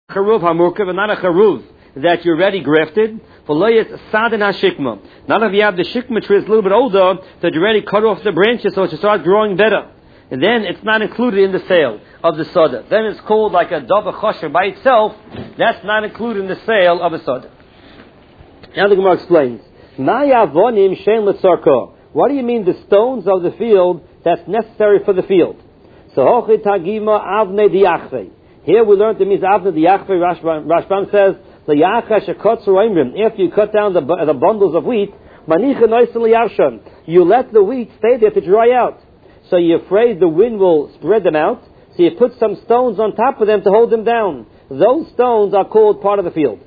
charuv hamurkav, and not a charuv that you're already grafted. Not if you have the shikma tree that's a little bit older, that you already cut off the branches so it should start growing better. And then it's not included in the sale of the soda. Then it's called like a dava chosher by itself. That's not included in the sale of a soda. Now the Gemara explains. What do you mean the stones of the field that's necessary for the field? So here we learned it means avne diachve. Rashbam says after you cut down the bundles of wheat, you let the wheat stay there to dry out. So you're afraid the wind will spread them out, so you put some stones on top of them to hold them down. Those stones are called part of the field.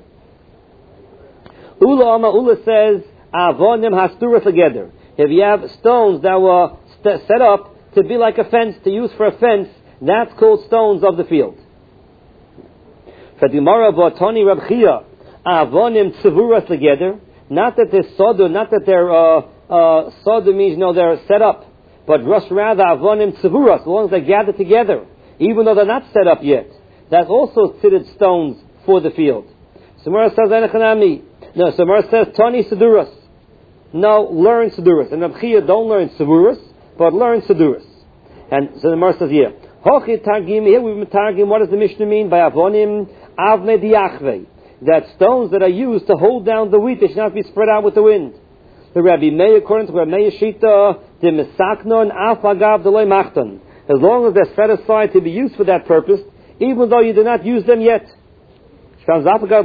Ula says, avonim hasturas together. If you have stones that were set up to be like a fence, to use for a fence, that's called stones of the field. Fadimara v'atoni Rab Chia, avonim tzevuras together. Not that they're sodu, not that they're sodu means they're set up. But rather avonim tzevuras, as long as they gather together, even though they're not set up yet. That's also considered stones for the field. Samara says enechanami. No, Samara says tani seduras. No, learn seduras. And Rab Chia don't learn seduras, but learn seduras. And so the Gemara says here, hochi targim. Here we've been targim. What does the Mishnah mean by avonim avne diachve? That stones that are used to hold down the wheat, they should not be spread out with the wind. The Rabbi Meir, according to Rabbi Meir Shita, the mesaknon afagav delay machton. As long as they're set aside to be used for that purpose, even though you do not use them yet. Even though they're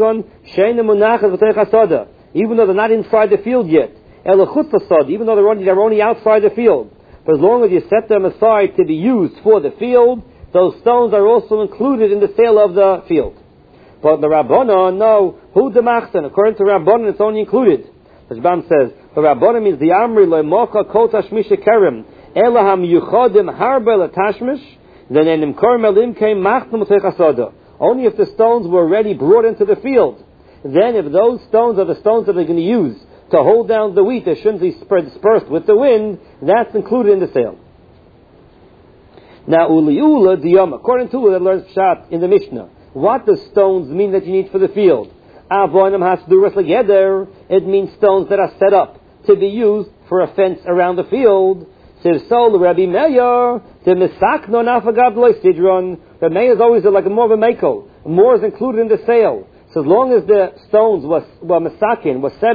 not inside the field yet. Even though they're only outside the field. But as long as you set them aside to be used for the field, those stones are also included in the sale of the field. But the Rabbanon, no, hu demachton. According to Rabbanon, it's only included. The Rambam says, the Rabbanon means the Amri lo'mocha kol tashmish kerem elaham yuchodim harbe l'tashmish then enim korem elim keim machton l'teich hasoda. Only if the stones were already brought into the field. Then if those stones are the stones that they're going to use to hold down the wheat that shouldn't be dispersed with the wind, that's included in the sale. Now, uliula diyam, according to that learns Pshat in the Mishnah, what does stones mean that you need for the field? Avonim hasduras together. It means stones that are set up to be used for a fence around the field. Says so, Rabbi Meir, the misakno nafagav lo sidron. The Meir is always like more of a mako. More is included in the sale. So as long as the stones were misakin, set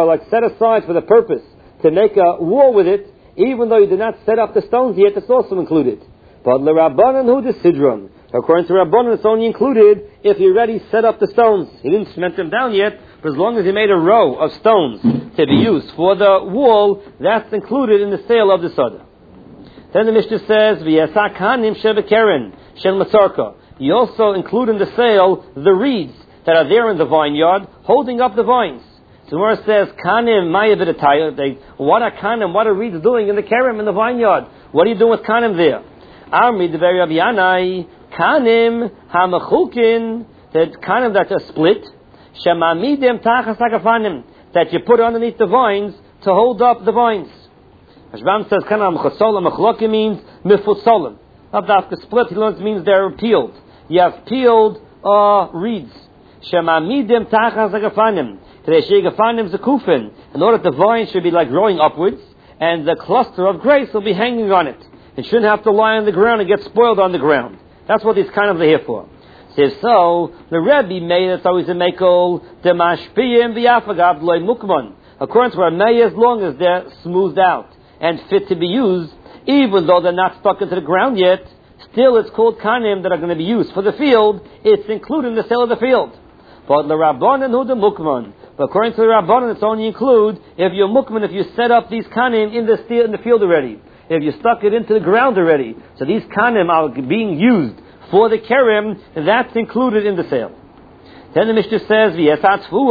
aside for the purpose to make a wall with it, even though you did not set up the stones yet, it's also included. But the Rabbanan hu the sidron. According to Rabbanan, it's only included if you already set up the stones. He didn't cement them down yet, but as long as he made a row of stones to be used for the wall, that's included in the sale of the soda. Then the Mishnah says, "V'yasak hanim shebekeren shel matzarka." You also include in the sale the reeds that are there in the vineyard, holding up the vines. So where it says, "Kanim mayavidatayah," what are kanim? What are reeds doing in the kerem in the vineyard? What are you doing with kanim there? Armi the very Yanai. Kanim hamachulkin, that kanim that are split, shemamidem tachas hakafanim, that you put underneath the vines to hold up the vines. Rashbam says kanim chasolam machlokim means mifutsolim. Abdafka split, he learns means they're peeled. You have peeled reeds. Shemamidem tachas hakafanim, tadei zakufin. In order that the vines should be like growing upwards, and the cluster of grapes will be hanging on it. It shouldn't have to lie on the ground and get spoiled on the ground. That's what these kind of are here for. Says so, the Rebbe made it's always a mekel, the mashpiyim v'yafagav loy mukman. According to our Meir, as long as they're smoothed out and fit to be used, even though they're not stuck into the ground yet, still it's called kanim that are going to be used for the field. It's included in the sale of the field. But the Rabbanan hu the mukman. But according to the Rabbanan, it's only include if you're mukman, if you set up these kanim in the field already. If you stuck it into the ground already. So these kanim are being used for the kerem, that's included in the sale. Then the Mishnah says, if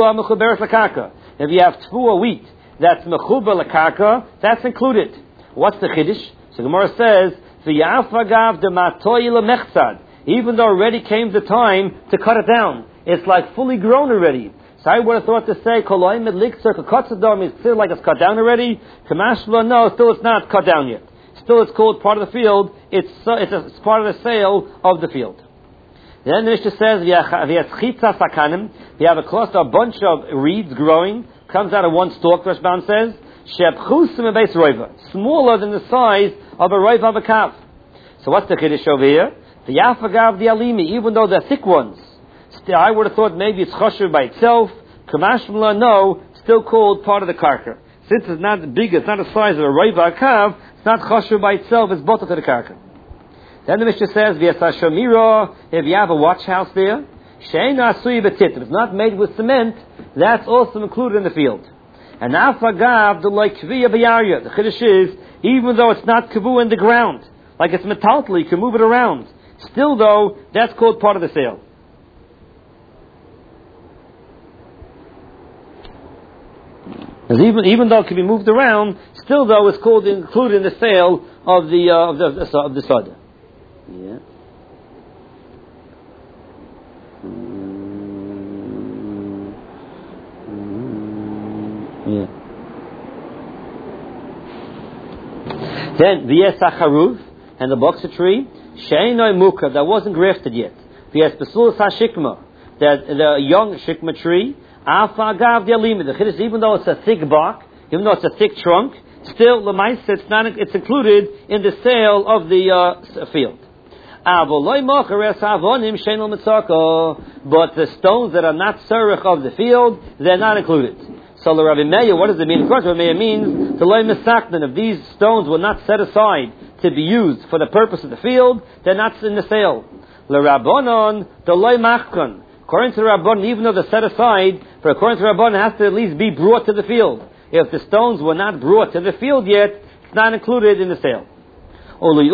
you have tfuah wheat, that's mechuber l'karka, that's included. What's the chiddush? So Gemara says, even though already came the time to cut it down, it's like fully grown already. So I would have thought to say, it's still like it's cut down already. Kamashla, no, still it's not cut down yet. Still it's called part of the field. It's part of the sale of the field. Then the Mishnah says, "V'yaschitza sakanim." You have a cluster, a bunch of reeds growing, comes out of one stalk. Rashban says, "Shepchusim beis roiva," smaller than the size of a roiva of a calf. So what's the chiddush over here? The yafagav the alimi, even though they're thick ones. Still, I would have thought maybe it's choshev by itself. Kamashmala, no, still called part of the karka. Since it's not big, it's not the size of a roiva a calf. It's not choshev by itself. It's bottled to the karka. Then the Mishnah says, "V'yasashamira." If you have a watch house there, she'ena asui b'tit. If it's not made with cement, that's also included in the field. And afagav the like kviya b'yarya. The chiddush is, even though it's not kavu in the ground, like it's metaltally, you can move it around. Still, though, that's called part of the sale. Because even though it can be moved around, still, though, it's called included in the sale of the soda. Yeah. Yeah. Then v'yes hacharuv, and the boxer tree, she'enoi mukav, that wasn't grafted yet. V'yes besulas hashikma, that the young shikma tree, afagav dialima. The chiddush, even though it's a thick bark, even though it's a thick trunk, still l'maisa it's included in the sale of the field. But the stones that are not tzarech of the field, they're not included. So the Rabbi Meir, what does it mean? Of course, Rabbi Meir means the loy misaknan. If these stones were not set aside to be used for the purpose of the field, they're not in the sale. The Rabbanon, the loy machkan. According to the Rabbanon, even though they're set aside, but according to the Rabbanon, it has to at least be brought to the field. If the stones were not brought to the field yet, it's not included in the sale. According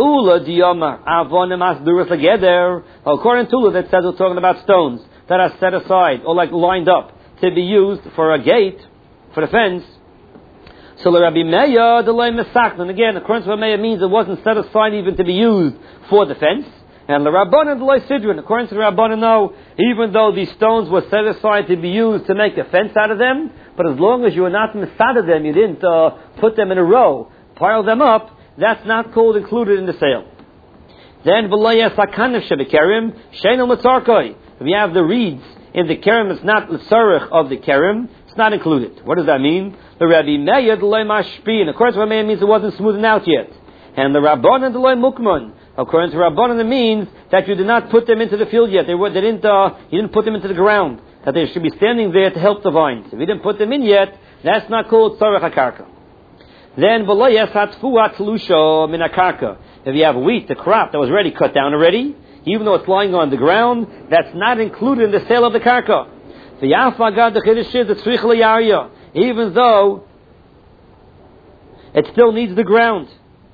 to Ula, that says we're talking about stones that are set aside or like lined up to be used for a gate, for the fence. So the Rabbi Meir, the loy mesaknan, again, according to Rabbi Meir, means it wasn't set aside even to be used for the fence. And the Rabbanan, the loy sidron, according to the Rabbanan, no, even though these stones were set aside to be used to make a fence out of them, but as long as you were not mesada them, you didn't put them in a row, pile them up, that's not called included in the sale. Then v'layas hakanev shebekerim she'eno mitzarkoi. If you have the reeds in the kerim, it's not the tzarech of the kerim. It's not included. What does that mean? The Rabbi Meir the loy mashpin. Of course, Rabbi Meir means it wasn't smoothened out yet. And the Rabbanan the loy mukman. According to Rabbanan, it means that you did not put them into the field yet. You didn't put them into the ground. That they should be standing there to help the vines. If you didn't put them in yet, that's not called tzarech hakarka. Then v'layas hatfuat lusha min hakarka. If you have wheat, the crop that was already cut down already, even though it's lying on the ground, that's not included in the sale of the karka. V'yafagad the chiddush is the tzrich liyarya, even though it still needs the ground.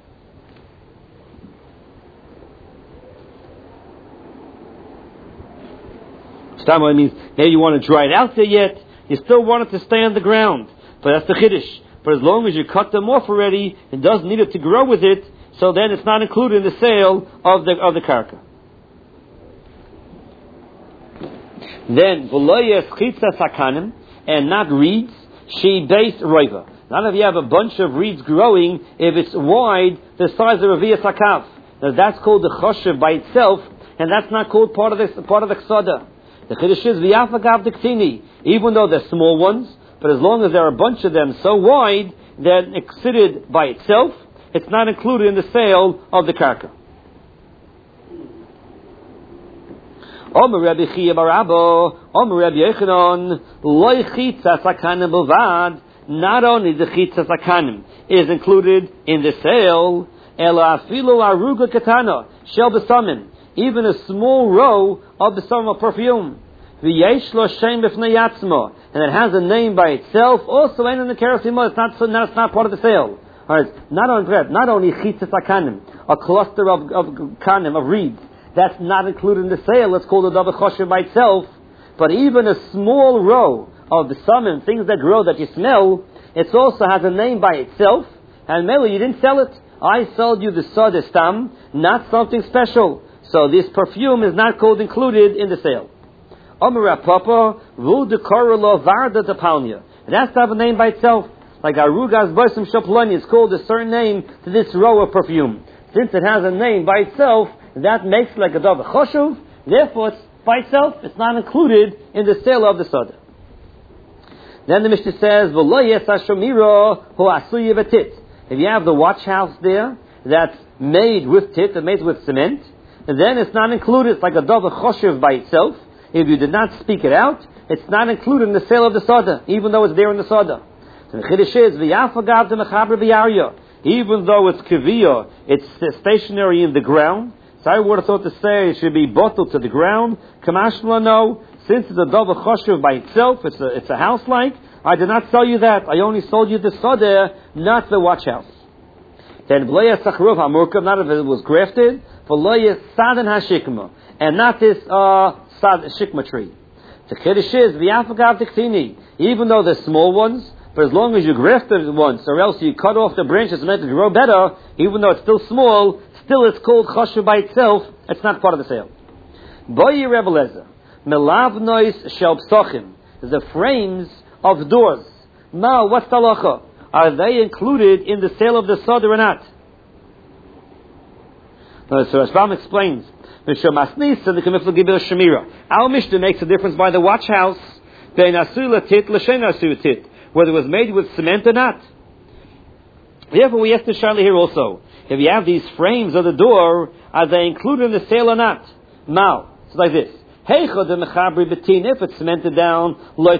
It means maybe you want to dry it out there yet, you still want it to stay on the ground. But that's the chiddush. But as long as you cut them off already, it doesn't need it to grow with it, so then it's not included in the sale of the karka. Then v'loyes chitza sakanim, and not reeds, she based roiva. Not if you have a bunch of reeds growing, if it's wide, the size of a via sakav. Now that's called the choshev by itself, and that's not called part of the ksada. The chiddush is v'yafagav diktini, even though they're small ones, but as long as there are a bunch of them so wide that exceeded by itself, it's not included in the sale of the karka. Omer Rabbi Chiya bar Abba, Omer Rabbi Yechanan, loy chitza sakanim b'vad. Not only the chitza sakanim is included in the sale, ela afilu aruga katana shel besamin, even a small row of besamim of perfume. V'yesh lo shem b'fnei yatzmo, and it has a name by itself. Also, ain't in the kerosimo. It's not part of the sale. All right, not only chitza sakanim, a cluster of kanim of reeds, that's not included in the sale. It's called a davar choshev by itself. But even a small row of the samim, things that grow that you smell, it also has a name by itself. And maybe you didn't sell it. I sold you the soda stam, not something special. So this perfume is not called included in the sale. Omer Papa, Vu de Korolo Varda de Palnia. It has to have a name by itself. Like Arugas Bosim Shaploni is called a certain name to this row of perfume. Since it has a name by itself, that makes it like a davar choshev. Therefore, it's by itself, it's not included in the sale of the Sada. Then the Mishnah says, if you have the watch house there that's made with tit, and made with cement, then it's not included. It's like a davar choshev by itself. If you did not speak it out, it's not included in the sale of the Sada, even though it's there in the Sada. So the Chiddush is, even though it's kaviyah, it's stationary in the ground. So I would have thought to say it should be bottled to the ground. Kamashla, no. Since it's a davar choshev by itself, it's a house-like, I did not sell you that. I only sold you the Sada, not the watch house. Then b'loya sacharov hamurkav, not if it was grafted, b'loya sadan hashikma, and not this shikma tree. The Kiddush is v'yafagav tiktini, even though they're small ones, but as long as you grafted it once, or else you cut off the branches to make it grow better, even though it's still small, still it's called choshev by itself. It's not part of the sale. Boyi Rebbe Lezer, melav nois shel psochim, the frames of doors. Now, what's the halacha? Are they included in the sale of the Sada or not? So Rashbam explains, our Mishnah makes a difference by the watch house, whether it was made with cement or not. Therefore, we ask the Shaila here also, if you have these frames of the door, are they included in the sale or not? Now, it's like this. If it's cemented down,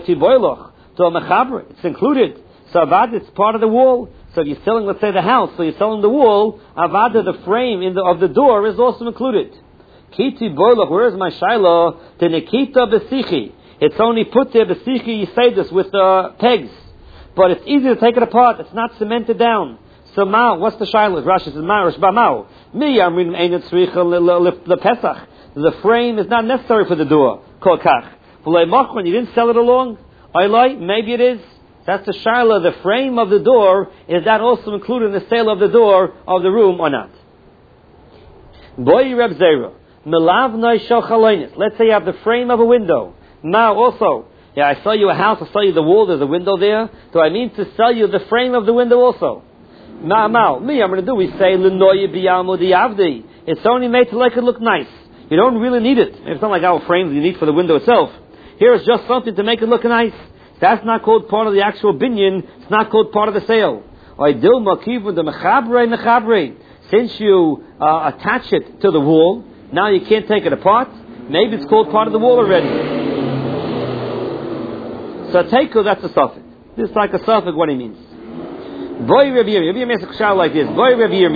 it's included. So avad, it's part of the wall. So if you're selling, let's say, the house, so you're selling the wall, avad, the frame of the door is also included. Kiti boilach, where is my shaila? The nekita besichi. It's only put there, besichi, you say this with pegs. But it's easy to take it apart. It's not cemented down. So mao, what's the shaila? Rashi says, mao, rishba mao. Mi yamrin einat tzricha lepesach. The frame is not necessary for the door. Kol kach. When you didn't sell it along, maybe it is. That's the shaila. The frame of the door, is that also included in the sale of the door of the room or not? Boy Reb Zera, melav noi shel chalonis. Let's say you have the frame of a window. Now also, I sell you a house, I sell you the wall, there's a window there. Do I mean to sell you the frame of the window also? Me, I'm going to do, we say, l'noye b'yamu di'avdi. It's only made to make it look nice. You don't really need it. It's not like our frames you need for the window itself. Here is just something to make it look nice. That's not called part of the actual binyan. It's not called part of the sale. Since you attach it to the wall, now you can't take it apart. Maybe it's called part of the wall already. So teiku, that's a suffix. This is like a suffix, what he means. Boy Reb Yirmiyah, like this. Boy Reb Yirmiyah.